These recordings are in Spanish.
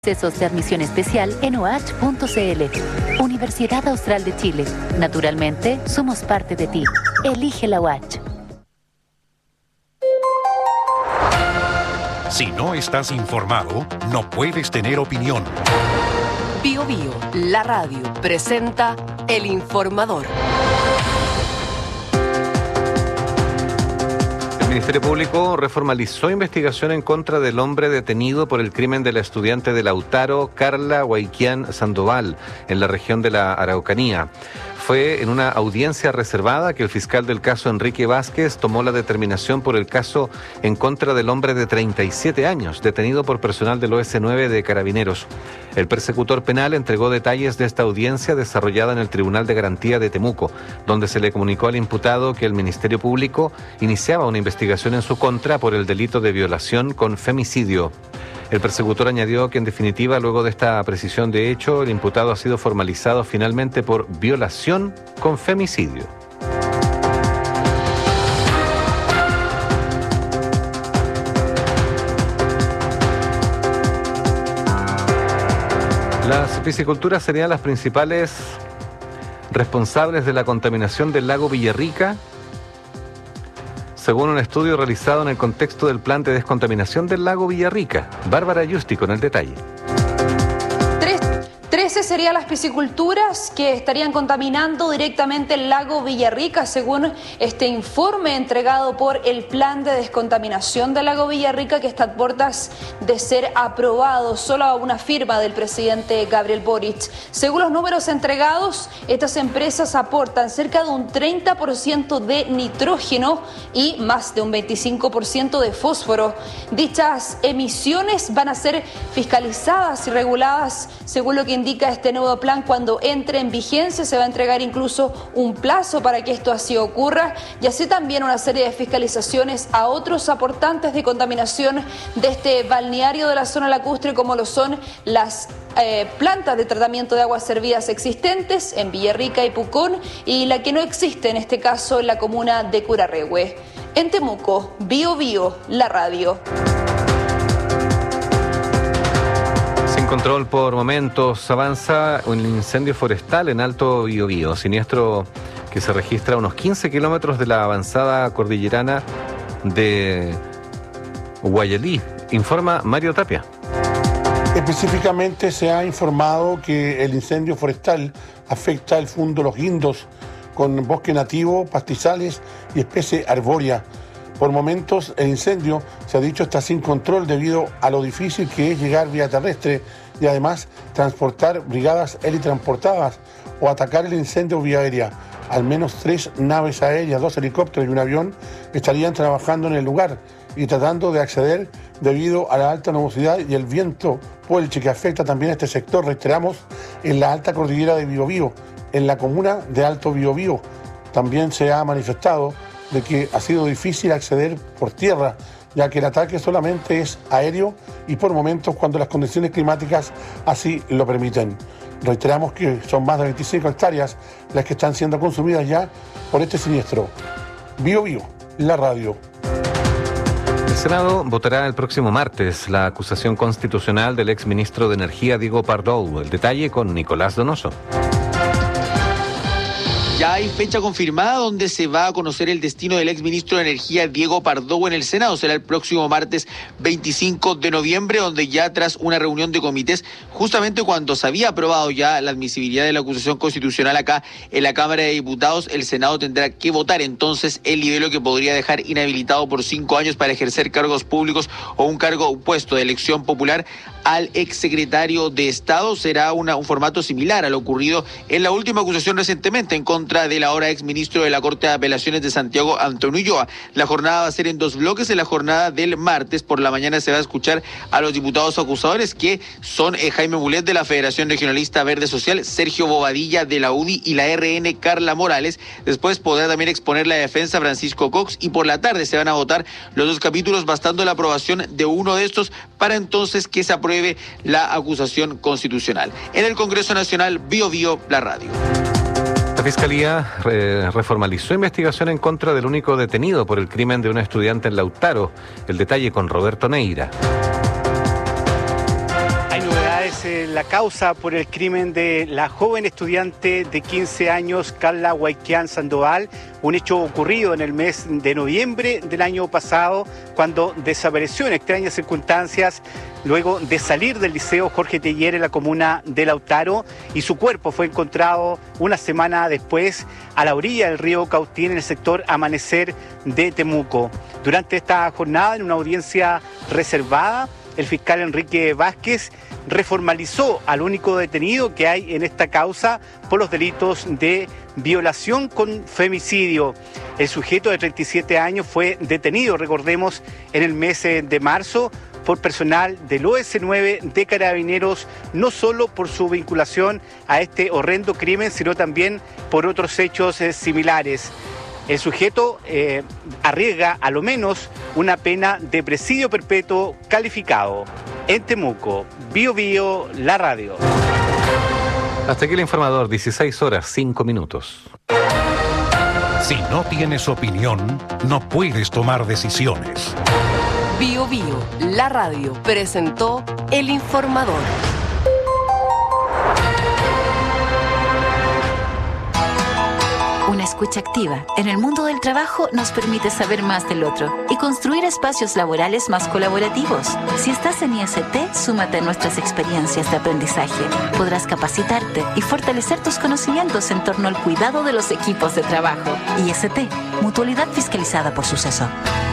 Accesos de admisión especial en UACH.cl. Universidad Austral de Chile. Naturalmente, somos parte de ti. Elige la UACH. Si no estás informado, no puedes tener opinión. Bio Bio, la radio, presenta El Informador. El Ministerio Público reformalizó investigación en contra del hombre detenido por el crimen de la estudiante de Lautaro, Carla Huayquián Sandoval, en la región de la Araucanía. Fue en una audiencia reservada que el fiscal del caso, Enrique Vázquez, tomó la determinación por el caso en contra del hombre de 37 años, detenido por personal del OS9 de Carabineros. El persecutor penal entregó detalles de esta audiencia desarrollada en el Tribunal de Garantía de Temuco, donde se le comunicó al imputado que el Ministerio Público iniciaba una investigación en su contra por el delito de violación con femicidio. El persecutor añadió que, en definitiva, luego de esta precisión de hecho, el imputado ha sido formalizado finalmente por violación con femicidio. Las pisciculturas serían las principales responsables de la contaminación del lago Villarrica, según un estudio realizado en el contexto del plan de descontaminación del lago Villarrica. Bárbara Yusti con el detalle. 13 serían las pisciculturas que estarían contaminando directamente el lago Villarrica, según este informe entregado por el plan de descontaminación del lago Villarrica, que está a puertas de ser aprobado, solo a una firma del presidente Gabriel Boric. Según los números entregados, estas empresas aportan cerca de un 30% de nitrógeno y más de un 25% de fósforo. Dichas emisiones van a ser fiscalizadas y reguladas según lo que indica este nuevo plan. Cuando entre en vigencia se va a entregar incluso un plazo para que esto así ocurra, y así también una serie de fiscalizaciones a otros aportantes de contaminación de este balneario de la zona lacustre, como lo son las plantas de tratamiento de aguas servidas existentes en Villarrica y Pucón, y la que no existe en este caso en la comuna de Curarrehue. En Temuco, Bio Bio, la radio. Control por momentos, avanza un incendio forestal en Alto Biobío, siniestro que se registra a unos 15 kilómetros de la avanzada cordillerana de Guayalí. Informa Mario Tapia. Específicamente se ha informado que el incendio forestal afecta el fundo Los Guindos, con bosque nativo, pastizales y especie arbórea. Por momentos el incendio, se ha dicho, está sin control debido a lo difícil que es llegar vía terrestre y además transportar brigadas helitransportadas o atacar el incendio vía aérea. Al menos 3 naves aéreas, 2 helicópteros y un avión estarían trabajando en el lugar y tratando de acceder debido a la alta nubosidad y el viento puelche que afecta también a este sector, reiteramos, en la alta cordillera de Biobío, en la comuna de Alto Biobío. También se ha manifestado de que ha sido difícil acceder por tierra, ya que el ataque solamente es aéreo y por momentos cuando las condiciones climáticas así lo permiten. Reiteramos que son más de 25 hectáreas las que están siendo consumidas ya por este siniestro. Bio Bio, la radio. El Senado votará el próximo martes la acusación constitucional del exministro de Energía, Diego Pardo. El detalle con Nicolás Donoso. Ya hay fecha confirmada donde se va a conocer el destino del exministro de Energía, Diego Pardo, en el Senado. Será el próximo martes 25 de noviembre, donde ya tras una reunión de comités, justamente cuando se había aprobado ya la admisibilidad de la acusación constitucional acá en la Cámara de Diputados, el Senado tendrá que votar entonces el libelo que podría dejar inhabilitado por 5 años para ejercer cargos públicos o un puesto de elección popular al exsecretario de Estado. Será un formato similar a lo ocurrido en la última acusación recientemente en contra del ahora exministro de la Corte de Apelaciones de Santiago, Antonio Ulloa. La jornada va a ser en 2 bloques. En la jornada del martes por la mañana se va a escuchar a los diputados acusadores, que son Jaime Mulet de la Federación Regionalista Verde Social, Sergio Bobadilla de la UDI y la RN Carla Morales. Después podrá también exponer la defensa Francisco Cox, y por la tarde se van a votar los 2 capítulos, bastando la aprobación de uno de estos para entonces que se apruebe la acusación constitucional. En el Congreso Nacional, Bio Bio, la radio. La Fiscalía reformalizó investigación en contra del único detenido por el crimen de una estudiante en Lautaro. El detalle con Roberto Neira. Hay novedades es la causa por el crimen de la joven estudiante de 15 años, Carla Huayquián Sandoval, un hecho ocurrido en el mes de noviembre del año pasado, cuando desapareció en extrañas circunstancias luego de salir del liceo Jorge Teillier en la comuna de Lautaro, y su cuerpo fue encontrado una semana después a la orilla del río Cautín en el sector Amanecer de Temuco. Durante esta jornada, en una audiencia reservada, el fiscal Enrique Vázquez reformalizó al único detenido que hay en esta causa por los delitos de violación con femicidio. El sujeto de 37 años fue detenido, recordemos, en el mes de marzo por personal del OS9 de Carabineros, no solo por su vinculación a este horrendo crimen, sino también por otros hechos similares. El sujeto arriesga a lo menos una pena de presidio perpetuo calificado. En Temuco, Bío Bío, la radio. Hasta aquí el informador, 16 horas, 5 minutos. Si no tienes opinión, no puedes tomar decisiones. Bío Bío, la radio, presentó El Informador. Una escucha activa en el mundo del trabajo nos permite saber más del otro y construir espacios laborales más colaborativos. Si estás en IST, súmate a nuestras experiencias de aprendizaje. Podrás capacitarte y fortalecer tus conocimientos en torno al cuidado de los equipos de trabajo. IST, Mutualidad Fiscalizada por Suceso.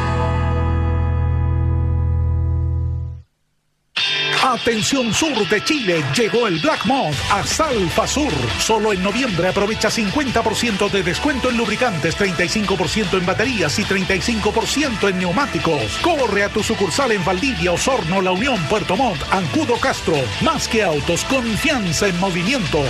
Atención sur de Chile, llegó el Black Month a Salfa Sur. Solo en noviembre aprovecha 50% de descuento en lubricantes, 35% en baterías y 35% en neumáticos. Corre a tu sucursal en Valdivia, Osorno, La Unión, Puerto Montt, Ancudo, Castro. Más que autos, confianza en movimiento.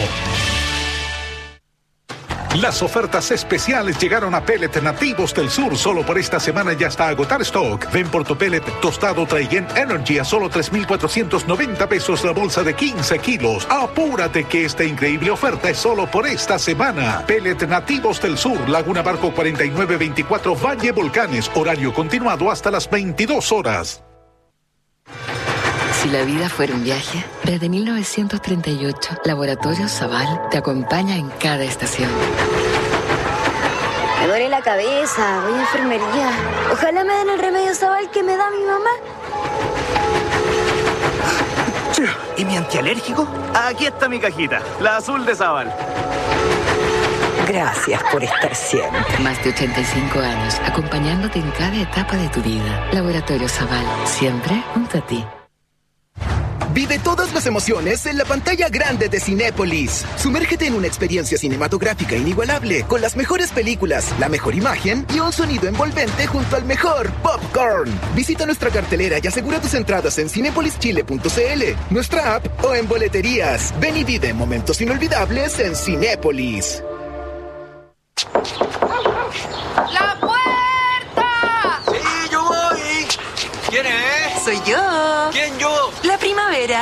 Las ofertas especiales llegaron a Pellet Nativos del Sur. Solo por esta semana ya está a agotar stock. Ven por tu pellet tostado Trayen Energy a solo 3,490 pesos la bolsa de 15 kilos. Apúrate que esta increíble oferta es solo por esta semana. Pellet Nativos del Sur, Laguna Barco 4924, Valle Volcanes. Horario continuado hasta las 22 horas. Si la vida fuera un viaje, desde 1938, Laboratorios Zaval te acompaña en cada estación. Me duele la cabeza, voy a enfermería. Ojalá me den el remedio Zaval que me da mi mamá. ¿Y mi antialérgico? Aquí está mi cajita, la azul de Zaval. Gracias por estar siempre. Más de 85 años, acompañándote en cada etapa de tu vida. Laboratorios Zaval, siempre junto a ti. Vive todas las emociones en la pantalla grande de Cinépolis. Sumérgete en una experiencia cinematográfica inigualable, con las mejores películas, la mejor imagen y un sonido envolvente junto al mejor popcorn. Visita nuestra cartelera y asegura tus entradas en cinepolischile.cl, nuestra app o en boleterías. Ven y vive momentos inolvidables en Cinépolis. ¡La puerta! ¡Sí, yo voy! ¿Quién es? Soy yo. ¿Quién yo? La primavera.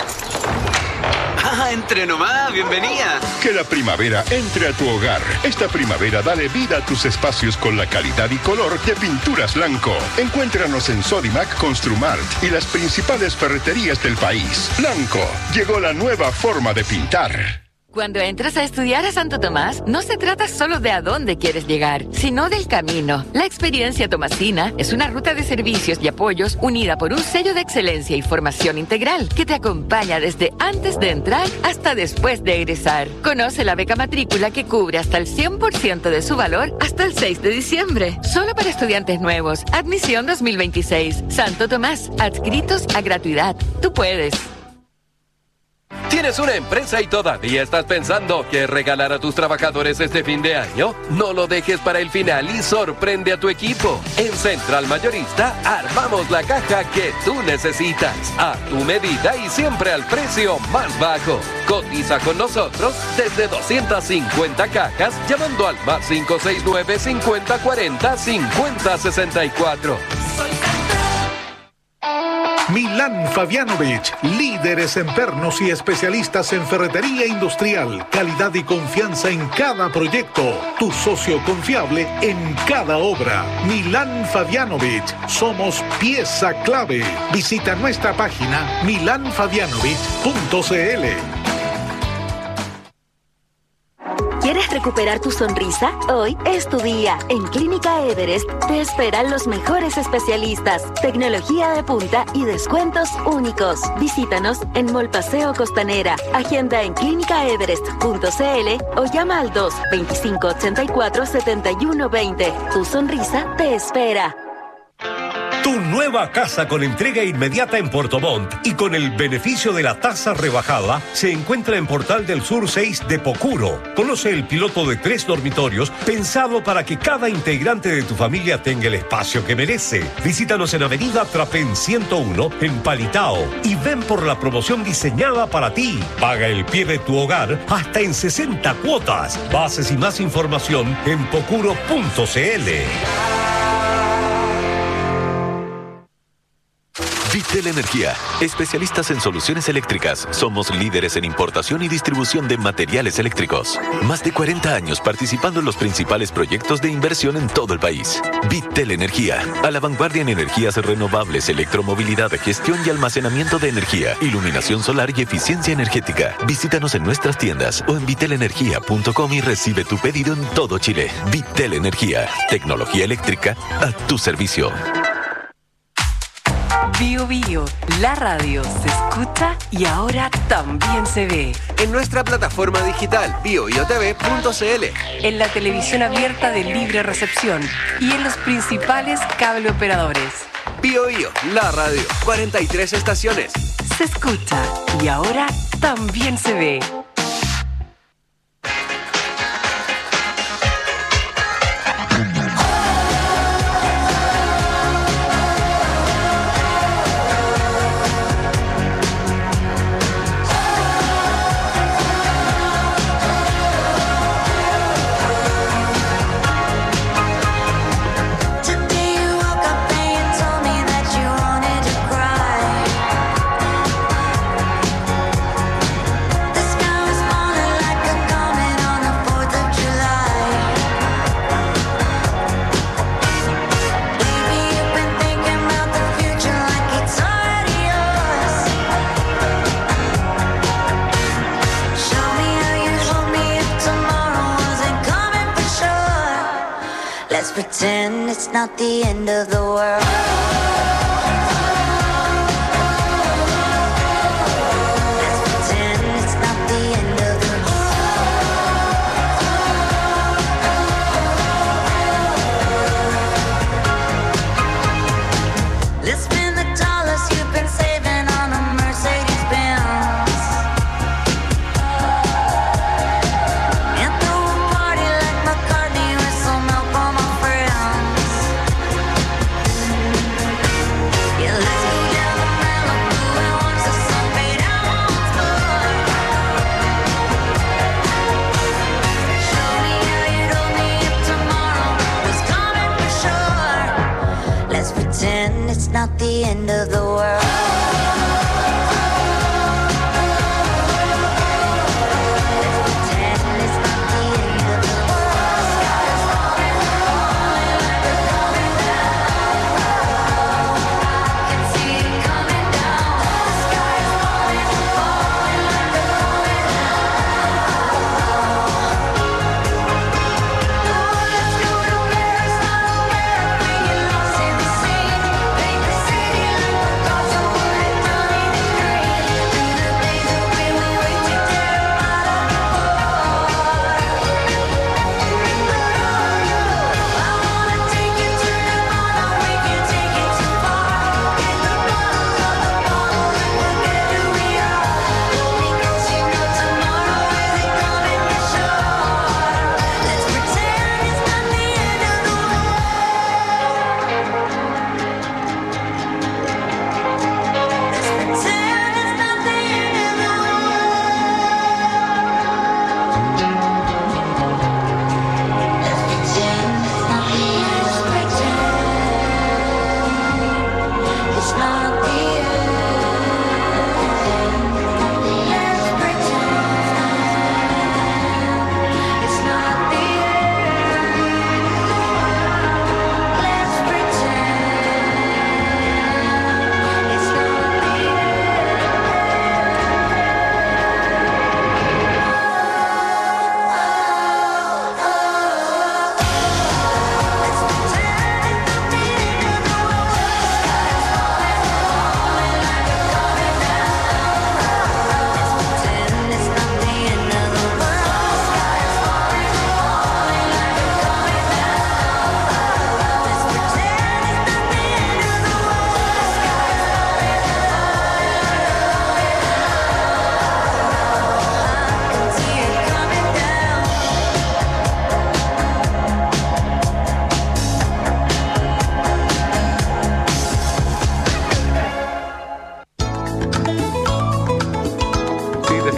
Ah, entre nomás, bienvenida. Que la primavera entre a tu hogar. Esta primavera dale vida a tus espacios con la calidad y color de Pinturas Blanco. Encuéntranos en Sodimac, Construmart y las principales ferreterías del país. Blanco, llegó la nueva forma de pintar. Cuando entras a estudiar a Santo Tomás, no se trata solo de a dónde quieres llegar, sino del camino. La experiencia tomasina es una ruta de servicios y apoyos unida por un sello de excelencia y formación integral que te acompaña desde antes de entrar hasta después de egresar. Conoce la beca matrícula que cubre hasta el 100% de su valor hasta el 6 de diciembre. Solo para estudiantes nuevos. Admisión 2026. Santo Tomás. Adscritos a gratuidad. Tú puedes. ¿Tienes una empresa y todavía estás pensando qué regalar a tus trabajadores este fin de año? No lo dejes para el final y sorprende a tu equipo. En Central Mayorista armamos la caja que tú necesitas, a tu medida y siempre al precio más bajo. Cotiza con nosotros desde 250 cajas llamando al más 569 5040 5064. Milán Fabianovich, líderes en pernos y especialistas en ferretería industrial, calidad y confianza en cada proyecto, tu socio confiable en cada obra. Milán Fabianovich, somos pieza clave. Visita nuestra página milanfabianovich.cl. ¿Quieres recuperar tu sonrisa? Hoy es tu día. En Clínica Everest te esperan los mejores especialistas, tecnología de punta y descuentos únicos. Visítanos en Mall Paseo Costanera. Agenda en clínicaeverest.cl o llama al 2-2584-7120. Tu sonrisa te espera. Tu nueva casa con entrega inmediata en Puerto Montt y con el beneficio de la tasa rebajada se encuentra en Portal del Sur 6 de Pocuro. Conoce el piloto de 3 dormitorios pensado para que cada integrante de tu familia tenga el espacio que merece. Visítanos en Avenida Trapén 101 en Palitao y ven por la promoción diseñada para ti. Paga el pie de tu hogar hasta en 60 cuotas. Bases y más información en pocuro.cl. Vitel Energía, especialistas en soluciones eléctricas. Somos líderes en importación y distribución de materiales eléctricos. Más de 40 años participando en los principales proyectos de inversión en todo el país. Vitel Energía, a la vanguardia en energías renovables, electromovilidad, gestión y almacenamiento de energía, iluminación solar y eficiencia energética. Visítanos en nuestras tiendas o en vitelenergia.com y recibe tu pedido en todo Chile. Vitel Energía, tecnología eléctrica a tu servicio. Bio Bio, la radio se escucha y ahora también se ve. En nuestra plataforma digital bioiotv.cl, en la televisión abierta de libre recepción y en los principales cable operadores. Bio Bio, la radio, 43 estaciones. Se escucha y ahora también se ve. Pretend it's not the end of the world. It's not the end of the world. City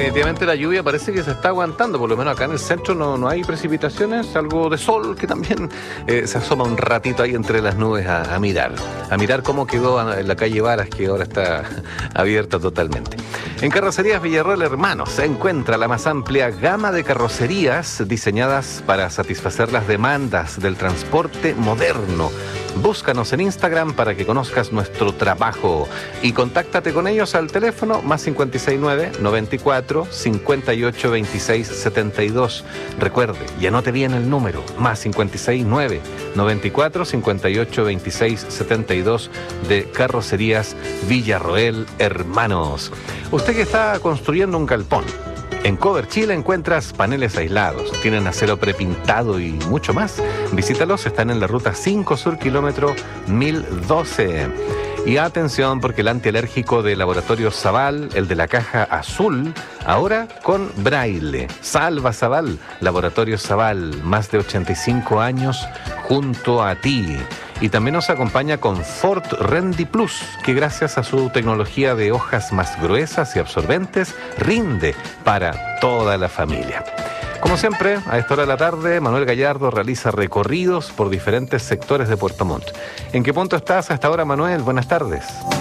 definitivamente la lluvia parece que se está aguantando, por lo menos acá en el centro no hay precipitaciones, algo de sol que también se asoma un ratito ahí entre las nubes a mirar cómo quedó en la calle Varas, que ahora está abierta totalmente. En Carrocerías Villarroel Hermanos se encuentra la más amplia gama de carrocerías diseñadas para satisfacer las demandas del transporte moderno. Búscanos en Instagram para que conozcas nuestro trabajo y contáctate con ellos al teléfono +569 94 58 26 72. Recuerde y anote bien el número +569 94 58 26 72 de Carrocerías Villarroel Hermanos. Usted que está construyendo un galpón, en Cover Chile encuentras paneles aislados, tienen acero prepintado y mucho más. Visítalos, están en la ruta 5 Sur, kilómetro 1012. Y atención, porque el antialérgico de Laboratorio Zaval, el de la caja azul, ahora con braille. Salva Zaval, Laboratorio Zaval, más de 85 años junto a ti. Y también nos acompaña Confort Rendi Plus, que gracias a su tecnología de hojas más gruesas y absorbentes, rinde para toda la familia. Como siempre, a esta hora de la tarde, Manuel Gallardo realiza recorridos por diferentes sectores de Puerto Montt. ¿En qué punto estás a esta hora, Manuel? Buenas tardes.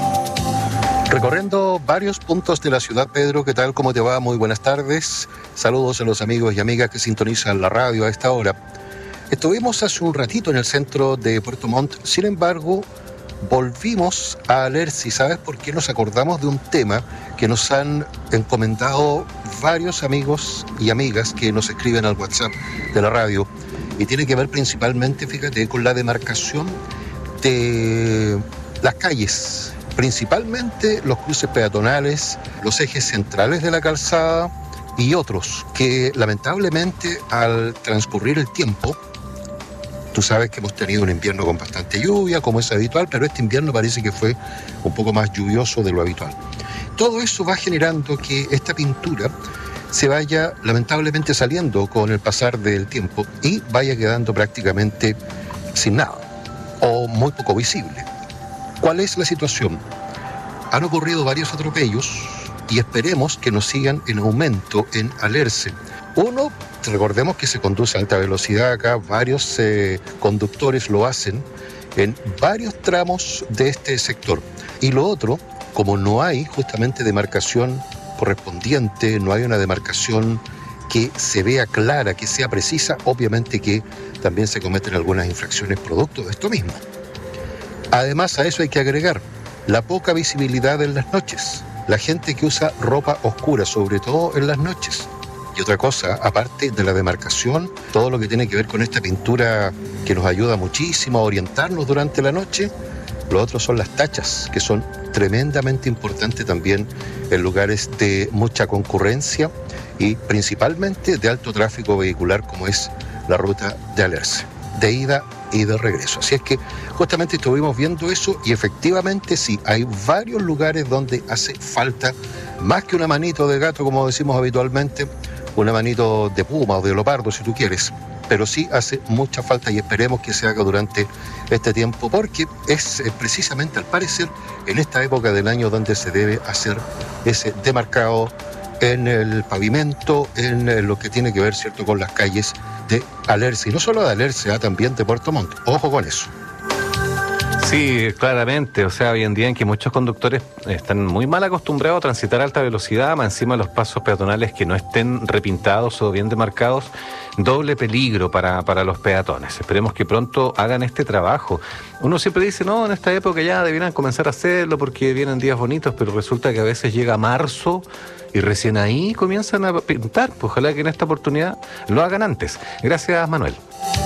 Recorriendo varios puntos de la ciudad, Pedro, ¿qué tal? ¿Cómo te va? Muy buenas tardes. Saludos a los amigos y amigas que sintonizan la radio a esta hora. Estuvimos hace un ratito en el centro de Puerto Montt, sin embargo, volvimos a Alerce. ¿Sabes por qué? Nos acordamos de un tema que nos han encomendado varios amigos y amigas que nos escriben al WhatsApp de la radio, y tiene que ver principalmente, fíjate, con la demarcación de las calles, principalmente los cruces peatonales, los ejes centrales de la calzada y otros que lamentablemente al transcurrir el tiempo, tú sabes que hemos tenido un invierno con bastante lluvia, como es habitual, pero este invierno parece que fue un poco más lluvioso de lo habitual. Todo eso va generando que esta pintura se vaya lamentablemente saliendo con el pasar del tiempo y vaya quedando prácticamente sin nada o muy poco visible. ¿Cuál es la situación? Han ocurrido varios atropellos y esperemos que nos sigan en aumento en Alerce. Uno, recordemos que se conduce a alta velocidad acá, varios conductores lo hacen en varios tramos de este sector. Y lo otro, como no hay justamente demarcación correspondiente, no hay una demarcación que se vea clara, que sea precisa, obviamente que también se cometen algunas infracciones producto de esto mismo. Además, a eso hay que agregar la poca visibilidad en las noches, la gente que usa ropa oscura, sobre todo en las noches. Y otra cosa, aparte de la demarcación, todo lo que tiene que ver con esta pintura que nos ayuda muchísimo a orientarnos durante la noche, lo otro son las tachas, que son tremendamente importantes también en lugares de mucha concurrencia y principalmente de alto tráfico vehicular, como es la ruta de Alerce, de ida y de regreso. Así es que justamente estuvimos viendo eso y efectivamente sí, hay varios lugares donde hace falta, más que una manito de gato, como decimos habitualmente, una manito de puma o de leopardo, si tú quieres, pero sí hace mucha falta y esperemos que se haga durante este tiempo, porque es precisamente, al parecer, en esta época del año donde se debe hacer ese demarcado en el pavimento, en lo que tiene que ver, ¿cierto?, con las calles de Alerce, y no solo de Alerce, también de Puerto Montt. Ojo con eso. Sí, claramente, o sea, hoy en día en que muchos conductores están muy mal acostumbrados a transitar a alta velocidad, más encima los pasos peatonales que no estén repintados o bien demarcados, doble peligro para los peatones. Esperemos que pronto hagan este trabajo. Uno siempre dice, no, en esta época ya debieran comenzar a hacerlo porque vienen días bonitos, pero resulta que a veces llega marzo y recién ahí comienzan a pintar. Pues ojalá que en esta oportunidad lo hagan antes. Gracias, Manuel.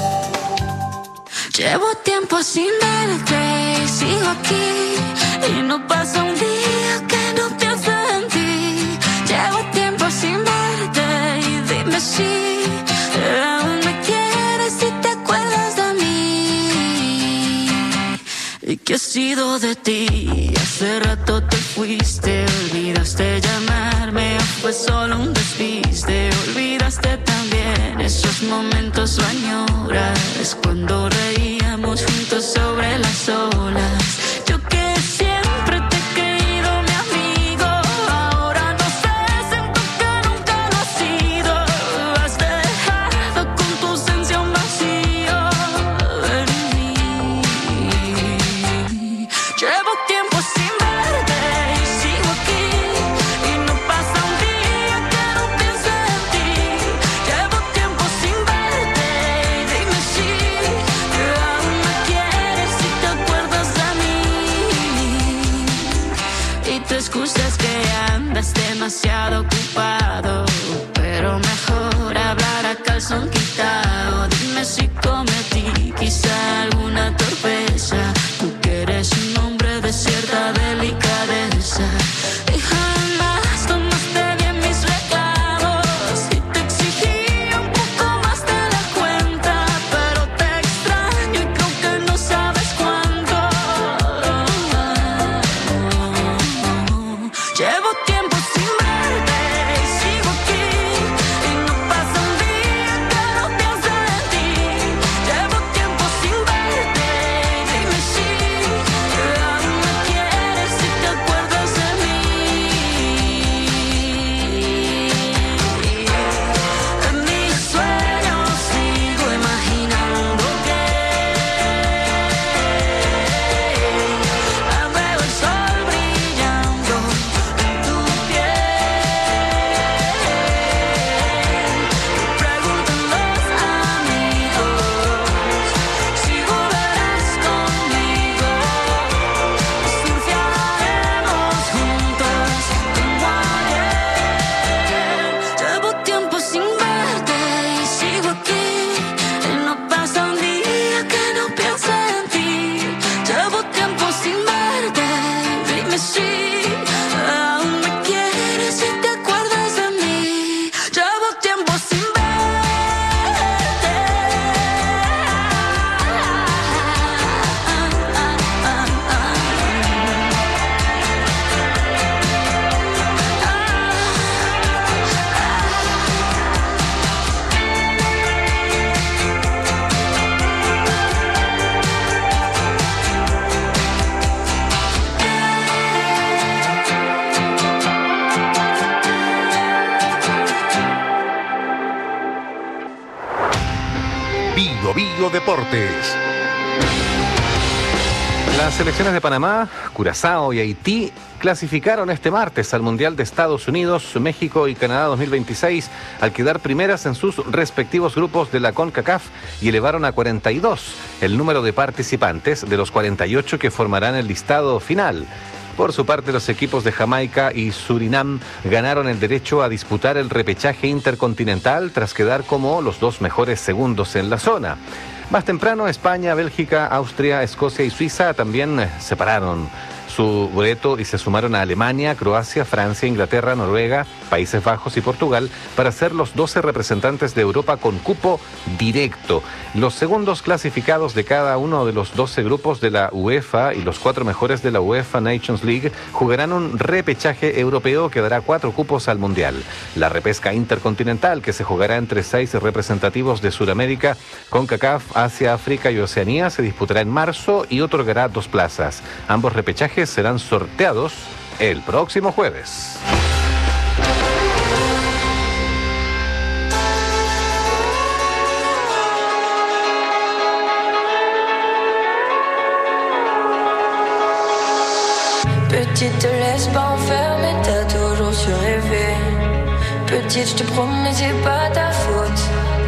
Llevo tiempo sin verte y sigo aquí y no pasa un día que no piense en ti. Llevo tiempo sin verte y dime si aún me quieres y te acuerdas de mí. ¿Y qué ha sido de ti? Hace rato te fuiste, olvidaste llamarme o fue solo un despiste. Olvidaste también esos momentos, lo añoras cuando reíamos juntos sobre las olas. Yo que siempre te he creído mi amigo, ahora no sé, siento que demasiado ocupado, pero mejor hablar a calzón quitado. Dime si cometí quizá alguna torpeza, tú que eres un hombre de cierta delicadeza. Y jamás tomaste bien mis recados y te exigí un poco más de la cuenta, pero te extraño y creo que no sabes cuánto. Llevo tiempo sin verte y sigo aquí, y no pasa un día que no piense en ti. Llevo tiempo sin verte, dime si aún me quieres, si te acuerdas de mí. En mis sueños sigo imaginando que veo el sol brillando en tu piel. Preguntan los amigos si volverás conmigo. Surfearemos juntos como ayer. Llevo tiempo sin verte y sigo aquí, y no pasa un día que no piense en ti. Llevo tiempo sin verte, dime si aún me quieres, si te acuerdas de mí. Llevo tiempo sin verte. Bio Bio Deportes. Las selecciones de Panamá, Curazao y Haití clasificaron este martes al Mundial de Estados Unidos, México y Canadá 2026 al quedar primeras en sus respectivos grupos de la CONCACAF y elevaron a 42 el número de participantes de los 48 que formarán el listado final. Por su parte, los equipos de Jamaica y Surinam ganaron el derecho a disputar el repechaje intercontinental tras quedar como los dos mejores segundos en la zona. Más temprano, España, Bélgica, Austria, Escocia y Suiza también separaron su boleto y se sumaron a Alemania, Croacia, Francia, Inglaterra, Noruega, Países Bajos y Portugal para ser los 12 representantes de Europa con cupo directo. Los segundos clasificados de cada uno de los 12 grupos de la UEFA y los 4 mejores de la UEFA Nations League jugarán un repechaje europeo que dará 4 cupos al Mundial. La repesca intercontinental, que se jugará entre 6 representativos de Sudamérica, CONCACAF, Asia, África y Oceanía, se disputará en marzo y otorgará 2 plazas. Ambos repechajes serán sorteados el próximo jueves. Petite, te laisse pas enfermer, t'as toujours su rêver. Petite, je te promets, c'est pas ta faute.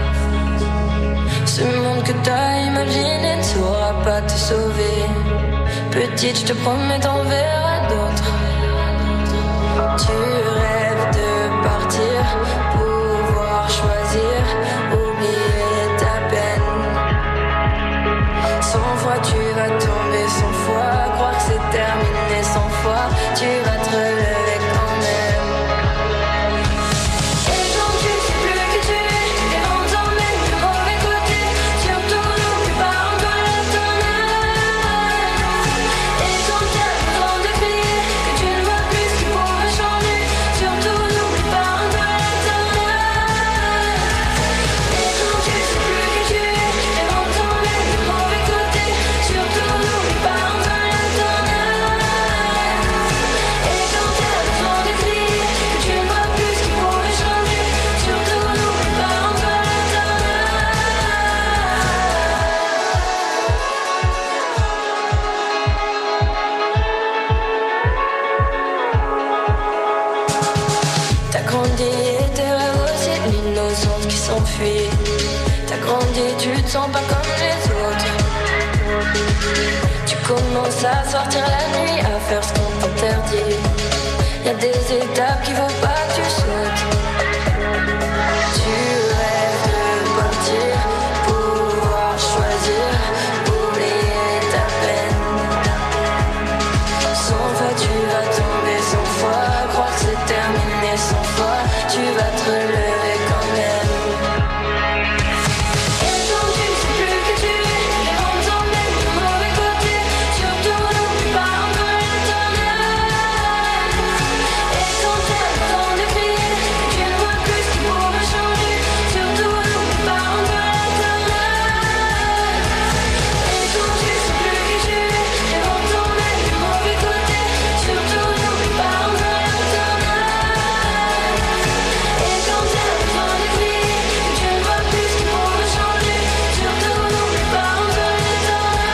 Ce monde que t'as imaginé ne saura pas te sauver. Petite, je te promets, t'en verras d'autres. Tu rêves de partir, pouvoir choisir, oublier ta peine. 100 fois tu vas tomber, 100 fois croire que c'est terminé, 100 fois tu vas te relever quand même. Et quand tu sais plus qui tu es, et on t'emmène du mauvais côté, surtout n'oublie pas encore l'éternel. Et quand t'as besoin de crier, que tu ne vois plus ce qui pourrait changer, surtout n'oublie pas encore l'éternel. Et quand tu sais plus qui tu es, et on t'emmène du mauvais côté, surtout n'oublie pas encore l'éternel. Et quand t'as besoin de crier, que tu ne vois plus ce qui pourrait changer, surtout n'oublie pas encore l'éternel. T'as grandi et tes rêves aussi, l'innocence qui s'enfuit. T'as grandi, tu te sens pas comme les autres. Tu commences à sortir la nuit, à faire ce qu'on t'interdit. y a des étapes qu'il faut pas que tu sautes. Tu rêves de partir, pouvoir choisir, oublier ta peine. 100 fois tu vas tomber, 100 fois croire que c'est terminé, 100 fois tu vas te relever quand même. Et quand tu sais plus que tu es, les vents t'emmènent du mauvais côté, surtout n'oublie pas encore l'éternel. Et quand t'as le temps de crier, que tu ne vois plus ce qui pourrait changer, surtout n'oublie pas encore l'éternel. Et quand tu sais plus qui tu es, les vents t'emmènent du mauvais côté, surtout n'oublie pas encore l'éternel. Et quand t'as le temps de crier, que tu ne vois plus ce qui pourrait changer, surtout n'oublie pas encore l'éternel.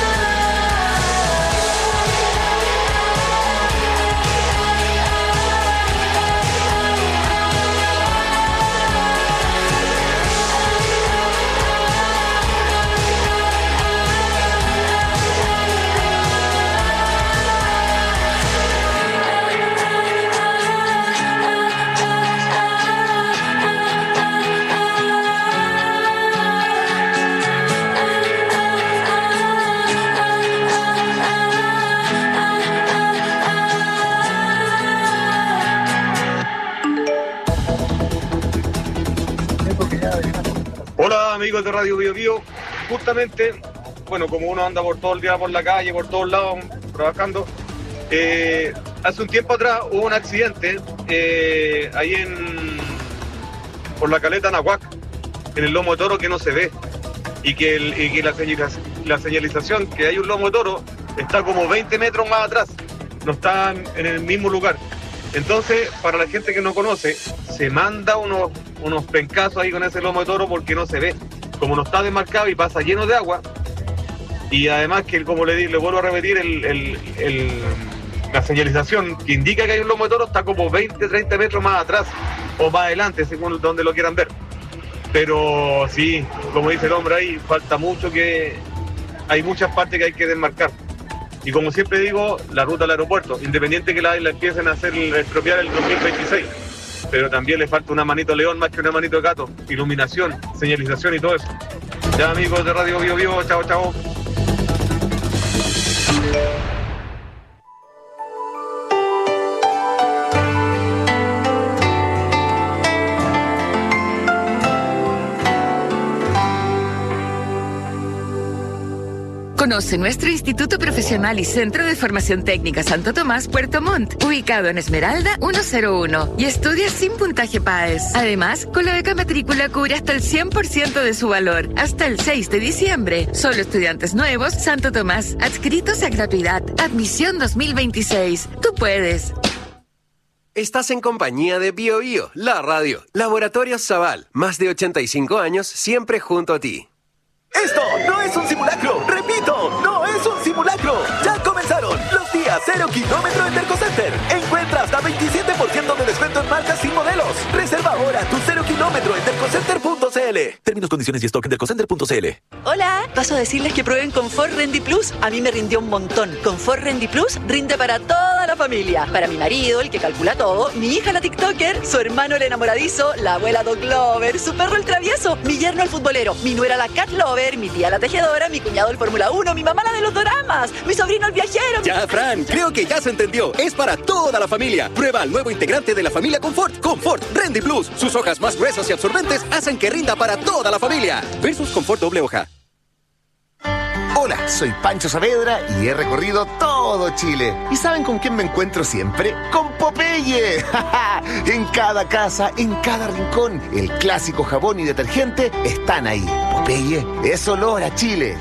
Hola amigos de Radio Bio Bio, justamente, bueno, como uno anda por todo el día por la calle, por todos lados, trabajando, hace un tiempo atrás hubo un accidente ahí por la caleta Nahuac, en el lomo de toro, que no se ve, y que la señalización que hay un lomo de toro está como 20 metros más atrás, no está en el mismo lugar. Entonces, para la gente que no conoce, se manda unos pencazos ahí con ese lomo de toro porque no se ve. Como no está desmarcado y pasa lleno de agua, y además que, como le vuelvo a repetir, la señalización que indica que hay un lomo de toro está como 20, 30 metros más atrás o más adelante, según donde lo quieran ver. Pero sí, como dice el hombre ahí, falta mucho, que hay muchas partes que hay que desmarcar. Y como siempre digo, la ruta al aeropuerto, independiente que la empiecen a hacer expropiar el 2026, pero también le falta una manito león más que una manito de gato, iluminación, señalización y todo eso. Ya amigos de Radio Bio Bio, chao, chao. Conoce nuestro Instituto Profesional y Centro de Formación Técnica Santo Tomás, Puerto Montt, ubicado en Esmeralda 101, y estudia sin puntaje PAES. Además, con la beca matrícula cubre hasta el 100% de su valor, hasta el 6 de diciembre. Solo estudiantes nuevos, Santo Tomás, adscritos a gratuidad. Admisión 2026. Tú puedes. Estás en compañía de Bio Bio, la radio. Laboratorios Zaval, más de 85 años, siempre junto a ti. ¡Esto no es un simulacro! ¡Repito! ¡No es un simulacro! ¡Ya comenzaron los días 0 kilómetro en Tercocenter! Encuentra hasta 27% de descuento en marcas y modelos. Reserva ahora tu 0 kilómetro en tercocenter.cl. Términos, condiciones y stock en tercocenter.cl. Hola, paso a decirles que prueben Confort Rendy Plus. A mí me rindió un montón. Confort Rendy Plus rinde para toda la familia. Para mi marido, el que calcula todo, mi hija la TikToker, su hermano el enamoradizo, la abuela Dog Lover, su perro el travieso, mi yerno el futbolero, mi nuera la Cat Lover, mi tía la tejedora, mi cuñado el Fórmula 1, mi mamá la de los doramas, mi sobrino el viajero. Ya, Fran, creo que ya se entendió. Es para toda la familia. Prueba el nuevo integrante de la familia Confort, Confort Rendy Plus. Sus hojas más gruesas y absorbentes hacen que rinda para toda la familia. Versus Confort doble hoja. Hola, soy Pancho Saavedra y he recorrido todo Chile. ¿Y saben con quién me encuentro siempre? ¡Con Popeye! En cada casa, en cada rincón, el clásico jabón y detergente están ahí. Popeye es olor a Chile.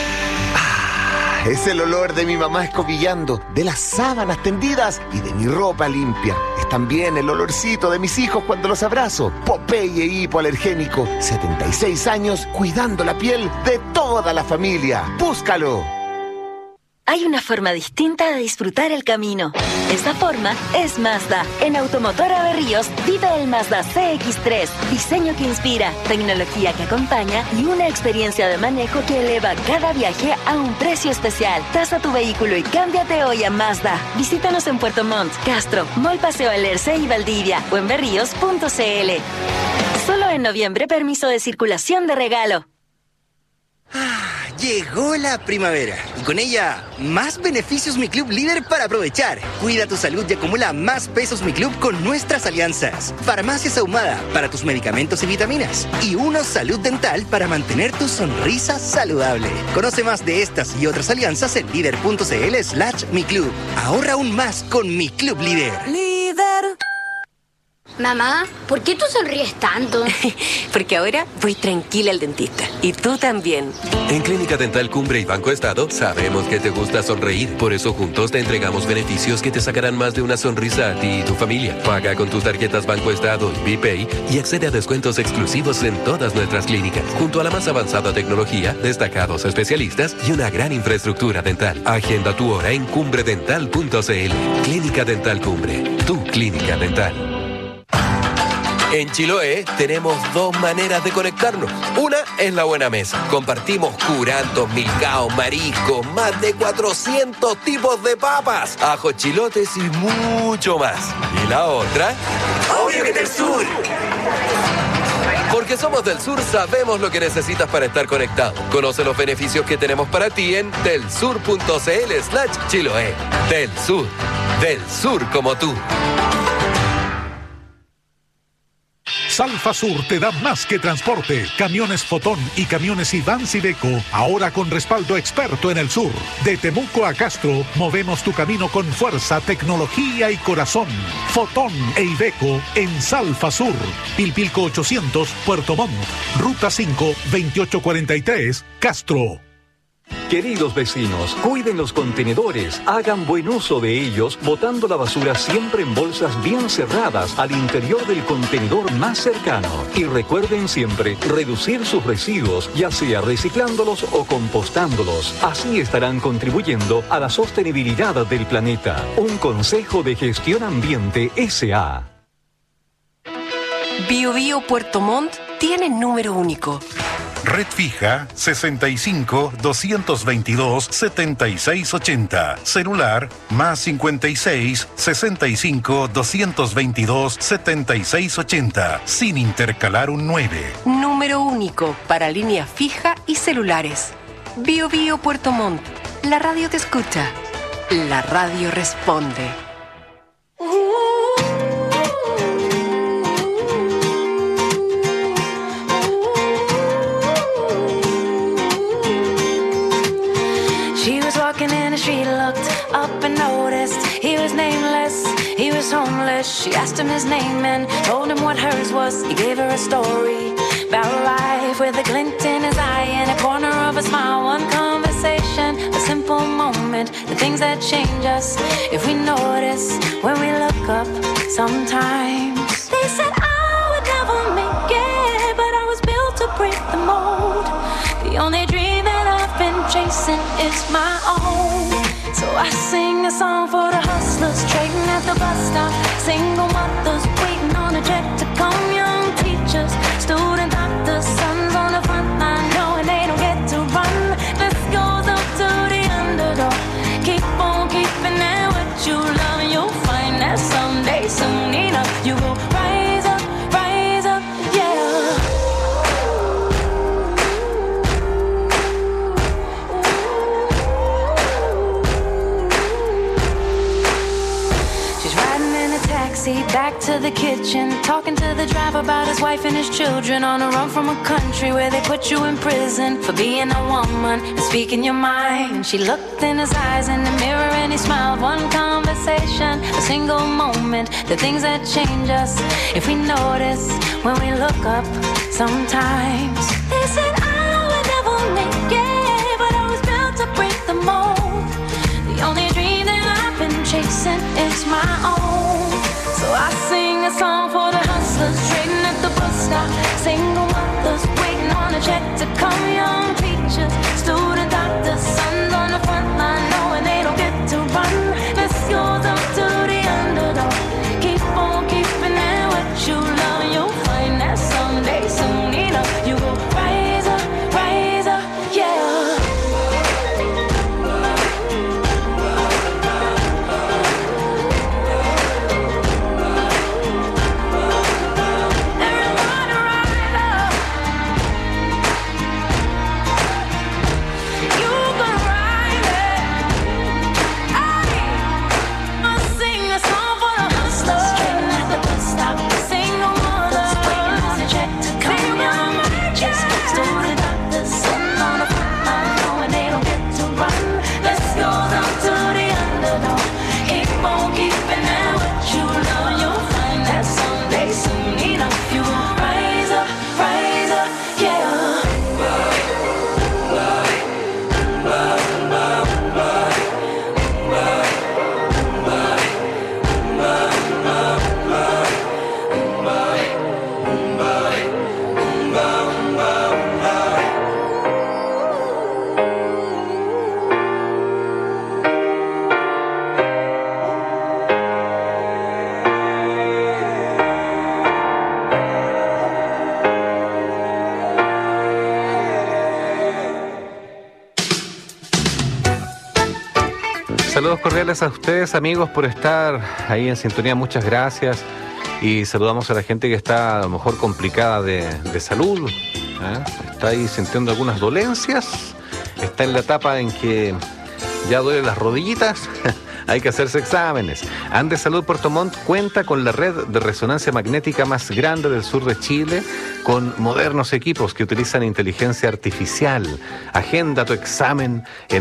Es el olor de mi mamá escobillando, de las sábanas tendidas y de mi ropa limpia. Es también el olorcito de mis hijos cuando los abrazo. Popeye hipoalergénico, 76 años cuidando la piel de toda la familia. ¡Búscalo! Hay una forma distinta de disfrutar el camino. Esta forma es Mazda. En Automotora Berríos vive el Mazda CX-3. Diseño que inspira, tecnología que acompaña y una experiencia de manejo que eleva cada viaje a un precio especial. Tasa tu vehículo y cámbiate hoy a Mazda. Visítanos en Puerto Montt, Castro, Mall Paseo Alerce y Valdivia o en berríos.cl. Solo en noviembre permiso de circulación de regalo. Llegó la primavera y con ella más beneficios Mi Club Líder para aprovechar. Cuida tu salud y acumula más pesos Mi Club con nuestras alianzas. Farmacias Ahumada para tus medicamentos y vitaminas. Y Uno Salud Dental para mantener tu sonrisa saludable. Conoce más de estas y otras alianzas en líder.cl/Mi Club. Ahorra aún más con Mi Club Líder. Líder. Mamá, ¿por qué tú sonríes tanto? Porque ahora voy tranquila al dentista. Y tú también. En Clínica Dental Cumbre y Banco Estado sabemos que te gusta sonreír. Por eso juntos te entregamos beneficios que te sacarán más de una sonrisa a ti y tu familia. Paga con tus tarjetas Banco Estado y BPay y accede a descuentos exclusivos en todas nuestras clínicas. Junto a la más avanzada tecnología, destacados especialistas y una gran infraestructura dental. Agenda tu hora en cumbredental.cl. Clínica Dental Cumbre. Tu clínica dental. En Chiloé tenemos dos maneras de conectarnos. Una es la buena mesa. Compartimos curantos, milcaos, mariscos, más de 400 tipos de papas, ajos, chilotes y mucho más. Y la otra, obvio que del sur. Porque somos del sur, sabemos lo que necesitas para estar conectado. Conoce los beneficios que tenemos para ti en delsur.cl/Chiloé. Del sur como tú. Salfa Sur te da más que transporte. Camiones Fotón y camiones Iván Iveco, ahora con respaldo experto en el sur. De Temuco a Castro, movemos tu camino con fuerza, tecnología y corazón. Fotón e Iveco en Salfa Sur. Pilpilco 800, Puerto Montt. Ruta 5, 2843, Castro. Queridos vecinos, cuiden los contenedores, hagan buen uso de ellos, botando la basura siempre en bolsas bien cerradas al interior del contenedor más cercano. Y recuerden siempre reducir sus residuos, ya sea reciclándolos o compostándolos. Así estarán contribuyendo a la sostenibilidad del planeta. Un consejo de Gestión Ambiente S.A. Bio Bio Puerto Montt tiene número único. Red fija 65 222 7680. Celular más 56 65 222 7680. Sin intercalar un 9. Número único para línea fija y celulares. Bio Bio Puerto Montt. La radio te escucha. La radio responde. Walking in the street, looked up and noticed he was nameless, he was homeless. She asked him his name and told him what hers was. He gave her a story about life with a glint in his eye and a corner of a smile. One conversation, a simple moment, the things that change us if we notice when we look up sometimes. They said I would never make it, but I was built to break the mold. The only dream that I've been chasing is my own. So I sing a song for the hustlers trading at the bus stop, single mothers waiting on a check to come, young teachers, student doctors, sons on the front line knowing they don't get to run. This goes up to the underdog. Keep on keeping it what you love and you'll find that someday, soon enough, you will rise up, yeah. Back to the kitchen, talking to the driver about his wife and his children, on a run from a country where they put you in prison for being a woman and speaking your mind. She looked in his eyes in the mirror and he smiled. One conversation, a single moment, the things that change us if we notice when we look up sometimes. They said I would never make it, but I was built to break the mold. The only dream that I've been chasing is my own. So I sing a song for the hustlers trading at the bus stop, single mothers waiting on a check to come, young teachers, student doctors, sons on the front line knowing Saludos cordiales a ustedes, amigos, por estar ahí en sintonía. Muchas gracias. Y saludamos a la gente que está a lo mejor complicada de salud, ¿eh? Está ahí sintiendo algunas dolencias. Está en la etapa en que ya duelen las rodillitas. Hay que hacerse exámenes. Andes Salud Puerto Montt cuenta con la red de resonancia magnética más grande del sur de Chile, con modernos equipos que utilizan inteligencia artificial. Agenda tu examen en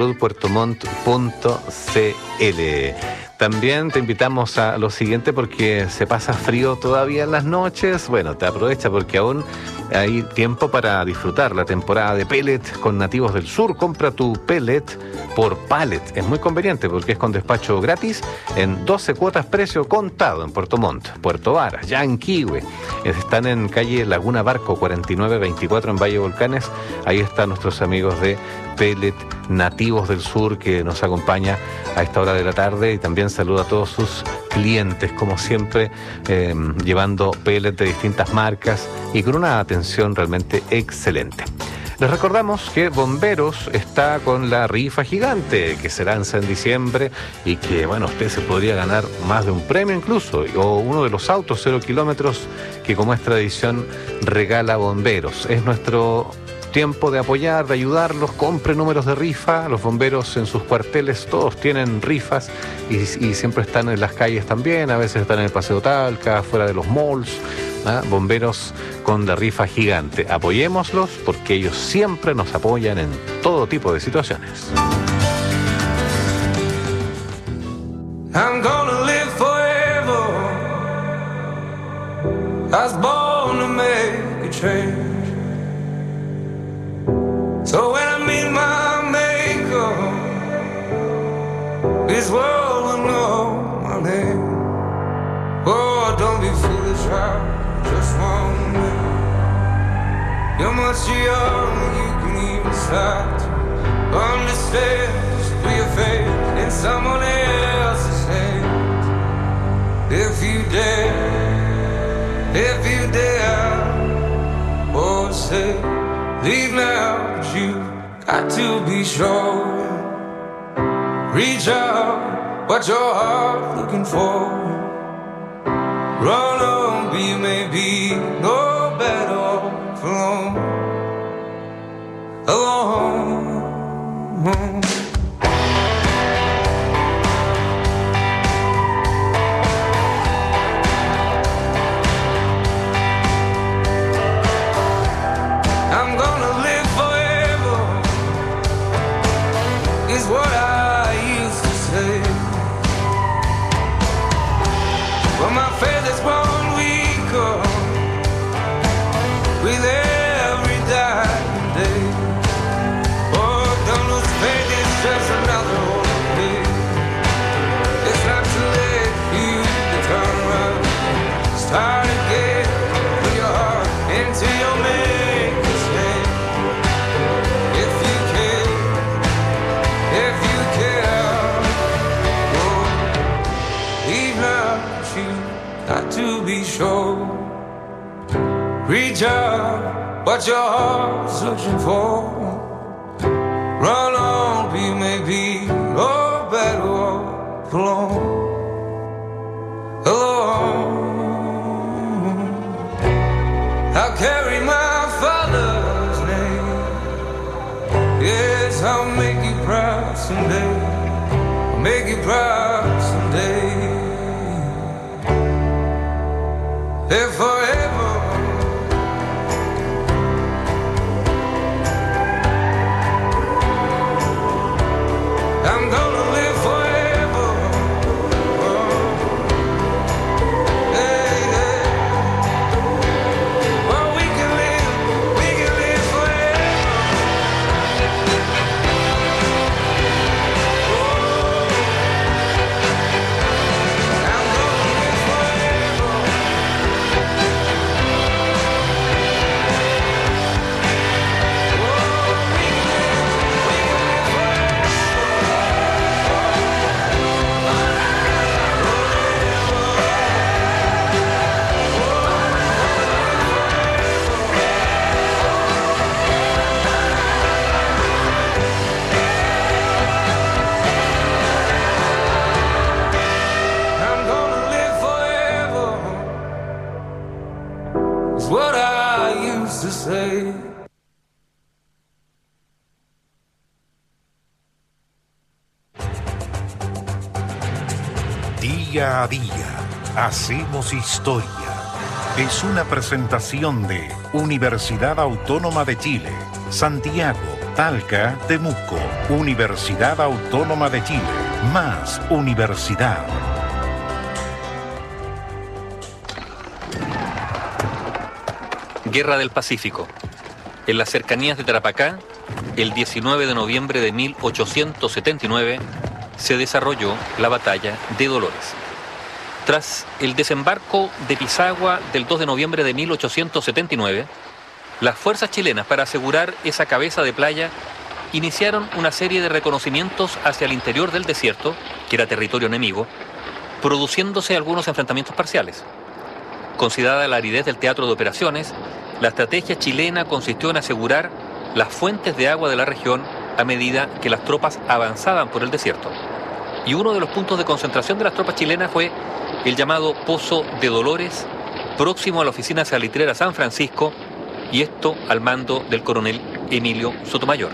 andesaludpuertomont.cl. También te invitamos a lo siguiente, porque se pasa frío todavía en las noches. Bueno, te aprovecha porque aún hay tiempo para disfrutar la temporada de pellet con Nativos del Sur. Compra tu pellet por pallet. Es muy conveniente porque es con despacho gratis en 12 cuotas precio contado en Puerto Montt, Puerto Varas, Yanquihue. Están en calle Laguna Barco 4924 en Valle Volcanes. Ahí están nuestros amigos de Pellet Nativos del Sur, que nos acompaña a esta hora de la tarde, y también saluda a todos sus clientes, como siempre, llevando pellet de distintas marcas y con una atención realmente excelente. Les recordamos que Bomberos está con la rifa gigante que se lanza en diciembre y que, bueno, usted se podría ganar más de un premio incluso, o uno de los autos 0 kilómetros que, como es tradición, regala Bomberos. Es nuestro tiempo de apoyar, de ayudarlos. Compre números de rifa. Los bomberos en sus cuarteles todos tienen rifas y siempre están en las calles también. A veces están en el Paseo Talca, fuera de los malls. Bomberos con la rifa gigante. Apoyémoslos porque ellos siempre nos apoyan en todo tipo de situaciones. I'm gonna live forever. I was born to make a change. So when I meet my maker, this world will know my name. Oh, don't be foolish, I just one minute. You're much younger, you can even start to understand. Just put your faith in someone else's hands. If you dare, oh, say, leave now, but you got to be sure. Reach out, what your heart's looking for. Run on, but you may be no better off alone. Alone. I'm gonna live forever, is what I used to say. But my faith has grown weaker with every dying day. Oh, don't lose faith, it's just another old day. It's not too late for you to turn around, start again, put your heart into your maker's hand. If you care, oh, leave now, you got to be sure. Reach out, what your heart's searching for. Run on, be maybe no better off alone. Alone. I'll carry my father's name. Yes, I'll make you proud someday. I'll make you proud someday. Live forever. I'm gonna live forever. Oh. Hey, hey. Well, we can live forever. Oh. I'm gonna live forever. used to say. Día a día, hacemos historia. Es una presentación de Universidad Autónoma de Chile, Santiago, Talca, Temuco. Universidad Autónoma de Chile, más universidad. Guerra del Pacífico. En las cercanías de Tarapacá, el 19 de noviembre de 1879, se desarrolló la Batalla de Dolores. Tras el desembarco de Pisagua del 2 de noviembre de 1879, las fuerzas chilenas, para asegurar esa cabeza de playa, iniciaron una serie de reconocimientos hacia el interior del desierto, que era territorio enemigo, produciéndose algunos enfrentamientos parciales. Considerada la aridez del teatro de operaciones, la estrategia chilena consistió en asegurar las fuentes de agua de la región a medida que las tropas avanzaban por el desierto. Y uno de los puntos de concentración de las tropas chilenas fue el llamado Pozo de Dolores, próximo a la oficina salitrera San Francisco, y esto al mando del coronel Emilio Sotomayor.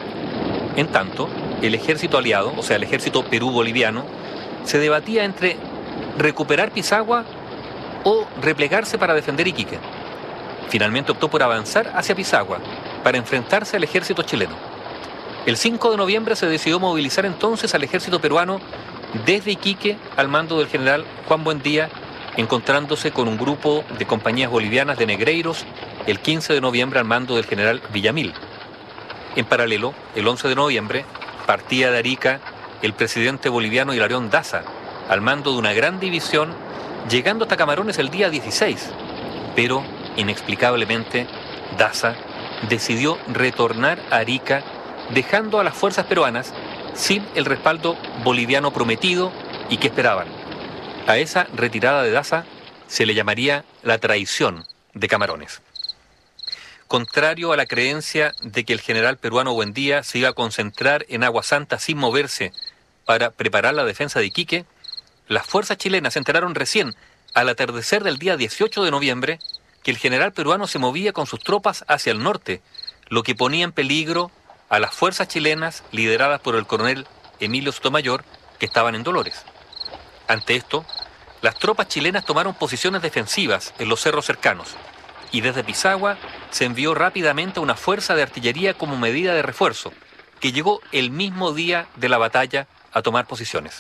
En tanto, el ejército aliado, o sea, el ejército perú-boliviano, se debatía entre recuperar Pisagua o replegarse para defender Iquique. Finalmente optó por avanzar hacia Pisagua para enfrentarse al ejército chileno. El 5 de noviembre se decidió movilizar entonces al ejército peruano desde Iquique al mando del general Juan Buendía, encontrándose con un grupo de compañías bolivianas de negreiros el 15 de noviembre al mando del general Villamil. En paralelo, el 11 de noviembre, partía de Arica el presidente boliviano Hilarión Daza, al mando de una gran división, llegando hasta Camarones el día 16. Pero, inexplicablemente, Daza decidió retornar a Arica, dejando a las fuerzas peruanas sin el respaldo boliviano prometido y que esperaban. A esa retirada de Daza se le llamaría la traición de Camarones. Contrario a la creencia de que el general peruano Buendía se iba a concentrar en Agua Santa sin moverse para preparar la defensa de Iquique, las fuerzas chilenas se enteraron recién, al atardecer del día 18 de noviembre, que el general peruano se movía con sus tropas hacia el norte, lo que ponía en peligro a las fuerzas chilenas lideradas por el coronel Emilio Sotomayor, que estaban en Dolores. Ante esto, las tropas chilenas tomaron posiciones defensivas en los cerros cercanos, y desde Pisagua se envió rápidamente una fuerza de artillería como medida de refuerzo, que llegó el mismo día de la batalla a tomar posiciones.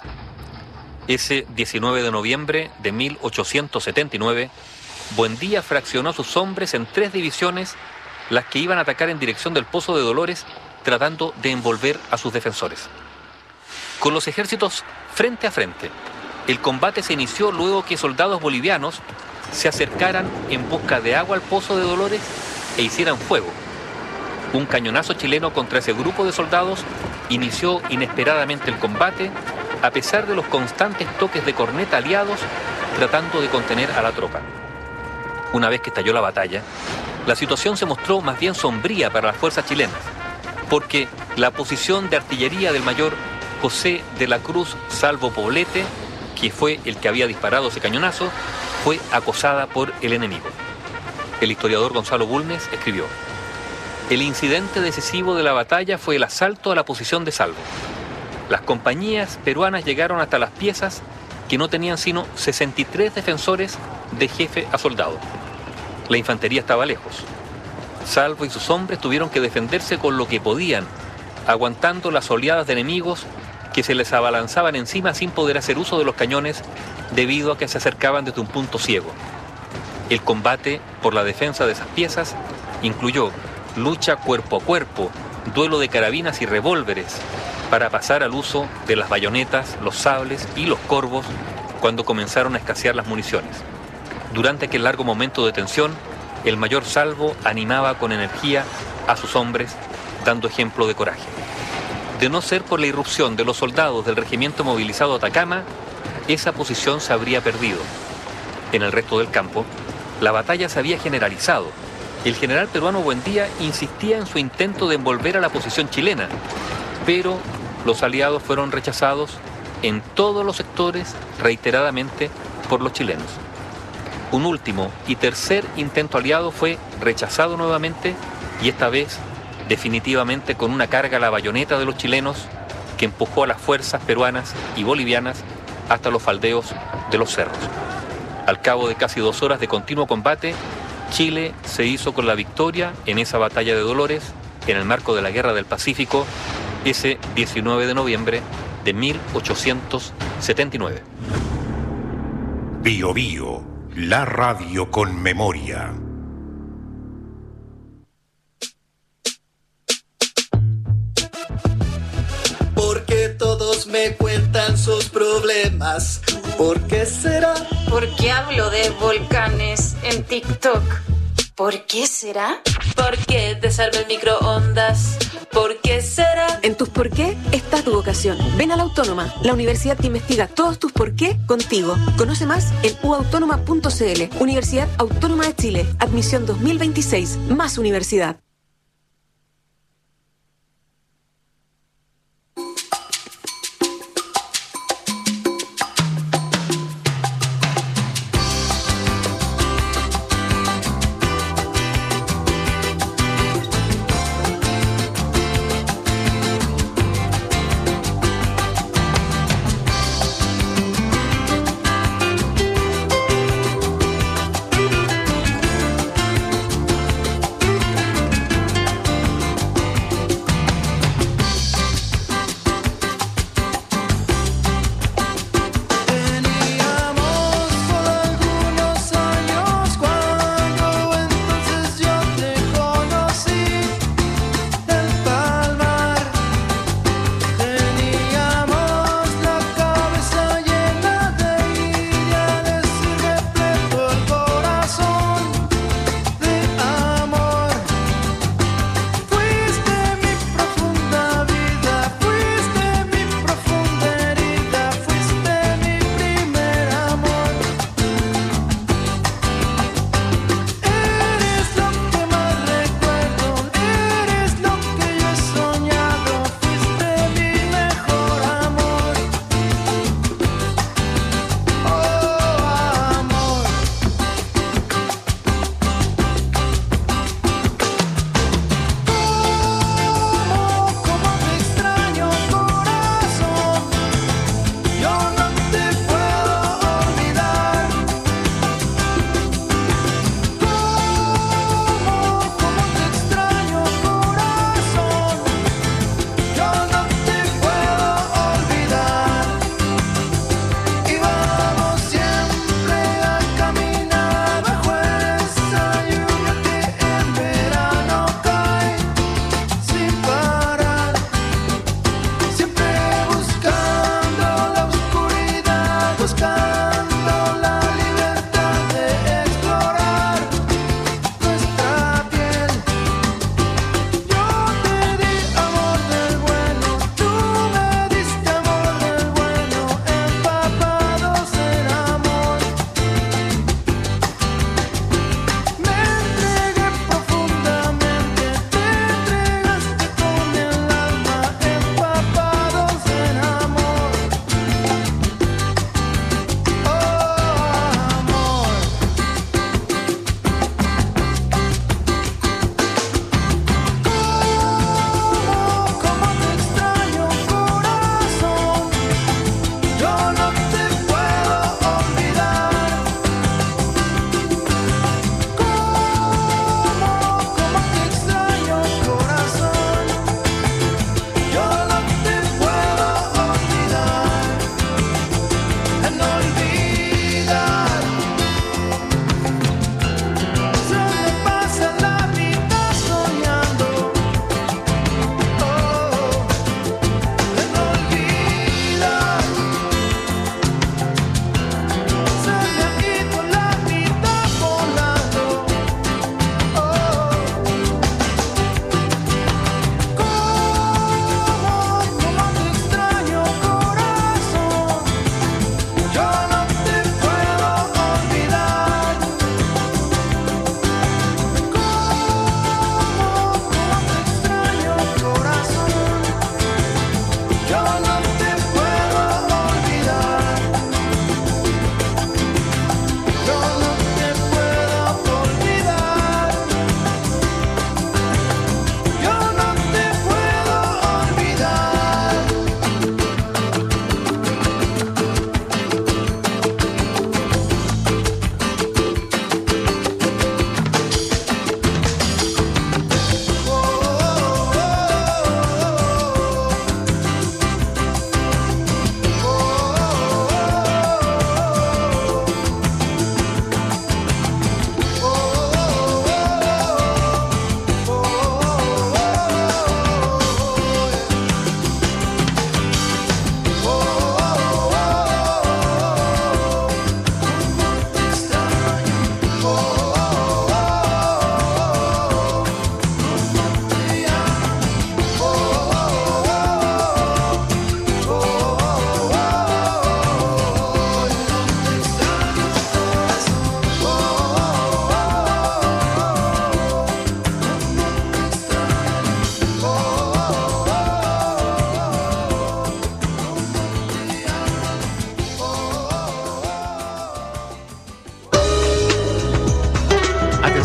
Ese 19 de noviembre de 1879, Buendía fraccionó a sus hombres en 3 divisiones, las que iban a atacar en dirección del Pozo de Dolores, tratando de envolver a sus defensores. Con los ejércitos frente a frente, el combate se inició luego que soldados bolivianos se acercaran en busca de agua al Pozo de Dolores e hicieran fuego. Un cañonazo chileno contra ese grupo de soldados inició inesperadamente el combate, a pesar de los constantes toques de corneta aliados tratando de contener a la tropa. Una vez que estalló la batalla, la situación se mostró más bien sombría para las fuerzas chilenas, porque la posición de artillería del mayor José de la Cruz Salvo Poblete, que fue el que había disparado ese cañonazo, fue acosada por el enemigo. El historiador Gonzalo Bulnes escribió: el incidente decisivo de la batalla fue el asalto a la posición de Salvo. Las compañías peruanas llegaron hasta las piezas que no tenían sino 63 defensores de jefe a soldado. La infantería estaba lejos. Salvo y sus hombres tuvieron que defenderse con lo que podían, aguantando las oleadas de enemigos que se les abalanzaban encima sin poder hacer uso de los cañones debido a que se acercaban desde un punto ciego. El combate por la defensa de esas piezas incluyó lucha cuerpo a cuerpo, duelo de carabinas y revólveres, para pasar al uso de las bayonetas, los sables y los corvos cuando comenzaron a escasear las municiones. Durante aquel largo momento de tensión, el mayor Salvo animaba con energía a sus hombres, dando ejemplo de coraje. De no ser por la irrupción de los soldados del regimiento movilizado Atacama, esa posición se habría perdido. En el resto del campo, la batalla se había generalizado. El general peruano Buendía insistía en su intento de envolver a la posición chilena, pero los aliados fueron rechazados en todos los sectores reiteradamente por los chilenos. Un último y tercer intento aliado fue rechazado nuevamente y esta vez definitivamente con una carga a la bayoneta de los chilenos que empujó a las fuerzas peruanas y bolivianas hasta los faldeos de los cerros. Al cabo de casi 2 horas de continuo combate, Chile se hizo con la victoria en esa batalla de Dolores en el marco de la Guerra del Pacífico ese 19 de noviembre de 1879. Bio Bio, la radio con memoria. Porque todos me cuentan sus problemas. ¿Por qué será? ¿Por qué hablo de volcanes en TikTok? ¿Por qué será? ¿Por qué te salva el microondas? ¿Por qué será? En tus por qué está tu vocación. Ven a la Autónoma, la universidad que investiga todos tus por qué contigo. Conoce más en uautónoma.cl. Universidad Autónoma de Chile. Admisión 2026. Más universidad.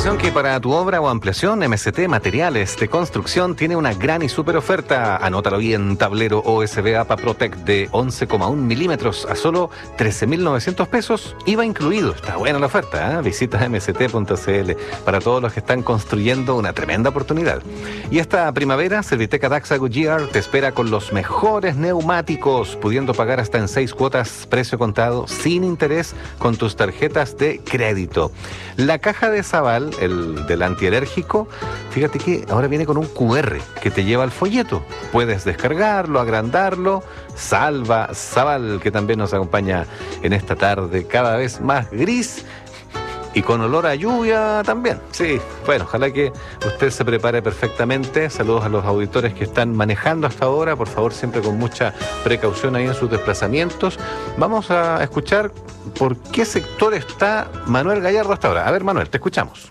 Atención que para tu obra o ampliación, MST Materiales de Construcción tiene una gran y súper oferta. Anótalo bien, tablero OSB APA Protec de 11,1 milímetros a solo 13.900 pesos, IVA incluido. Está buena la oferta, ¿eh? Visita mst.cl para todos los que están construyendo una tremenda oportunidad. Y esta primavera, Serviteca Daxa Goodyear te espera con los mejores neumáticos, pudiendo pagar hasta en 6 cuotas, precio contado, sin interés, con tus tarjetas de crédito. La caja de Zaval, el del antialérgico, fíjate que ahora viene con un QR que te lleva al folleto. Puedes descargarlo, agrandarlo. Salva Zaval, que también nos acompaña en esta tarde cada vez más gris y con olor a lluvia también. Sí, bueno, ojalá que usted se prepare perfectamente. Saludos a los auditores que están manejando hasta ahora. Por favor, siempre con mucha precaución ahí en sus desplazamientos. Vamos a escuchar por qué sector está Manuel Gallardo hasta ahora. A ver, Manuel, te escuchamos.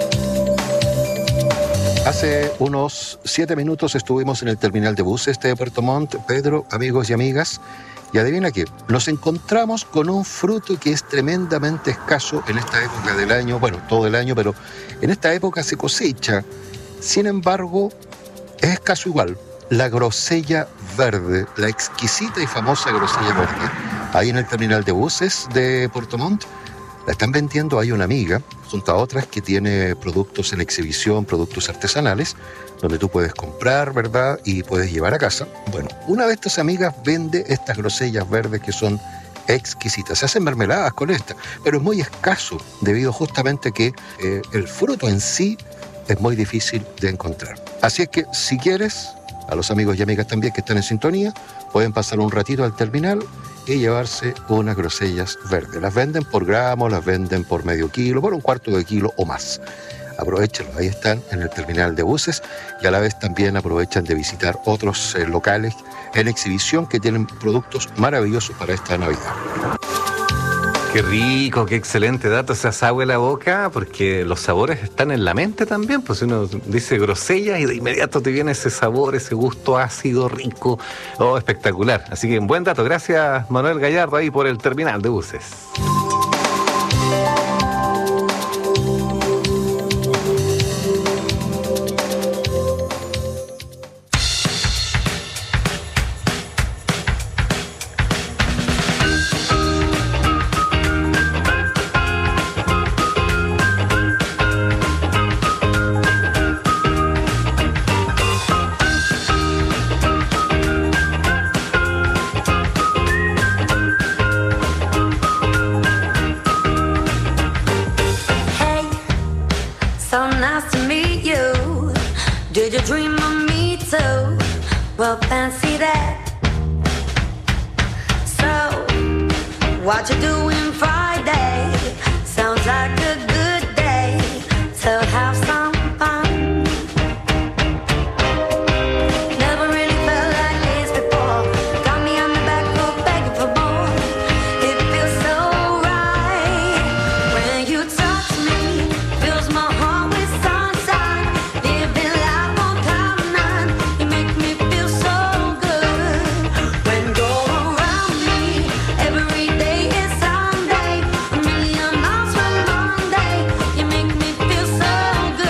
Hace unos 7 minutos estuvimos en el terminal de buses de Puerto Montt, Pedro, amigos y amigas, y adivina qué, nos encontramos con un fruto que es tremendamente escaso en esta época del año, bueno, todo el año, pero en esta época se cosecha. Sin embargo, es escaso igual, la grosella verde, la exquisita y famosa grosella verde. Ahí en el terminal de buses de Puerto Montt la están vendiendo. Hay una amiga, junto a otras, que tiene productos en exhibición, productos artesanales, donde tú puedes comprar, ¿verdad? Y puedes llevar a casa. Bueno, una de estas amigas vende estas grosellas verdes que son exquisitas. Se hacen mermeladas con esta, pero es muy escaso debido justamente a que el fruto en sí es muy difícil de encontrar. Así es que si quieres, a los amigos y amigas también que están en sintonía, pueden pasar un ratito al terminal y llevarse unas grosellas verdes. Las venden por gramo, las venden por medio kilo, por un cuarto de kilo o más. Aprovechenlo, ahí están en el terminal de buses, y a la vez también aprovechan de visitar otros locales en exhibición que tienen productos maravillosos para esta Navidad. Qué rico, qué excelente dato, se hace agua en la boca, porque los sabores están en la mente también. Pues uno dice grosella y de inmediato te viene ese sabor, ese gusto ácido, rico, espectacular. Así que un buen dato, gracias Manuel Gallardo ahí por el terminal de buses. So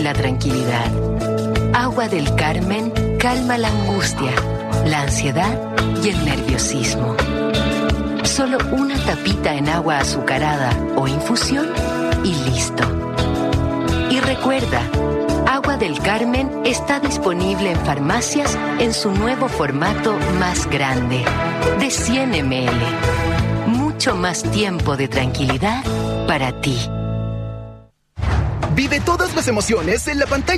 la tranquilidad. Agua del Carmen calma la angustia, la ansiedad y el nerviosismo. Solo una tapita en agua azucarada o infusión y listo. Y recuerda, Agua del Carmen está disponible en farmacias en su nuevo formato más grande, de 100 ml. Mucho más tiempo de tranquilidad para ti. Vive todas las emociones en la pantalla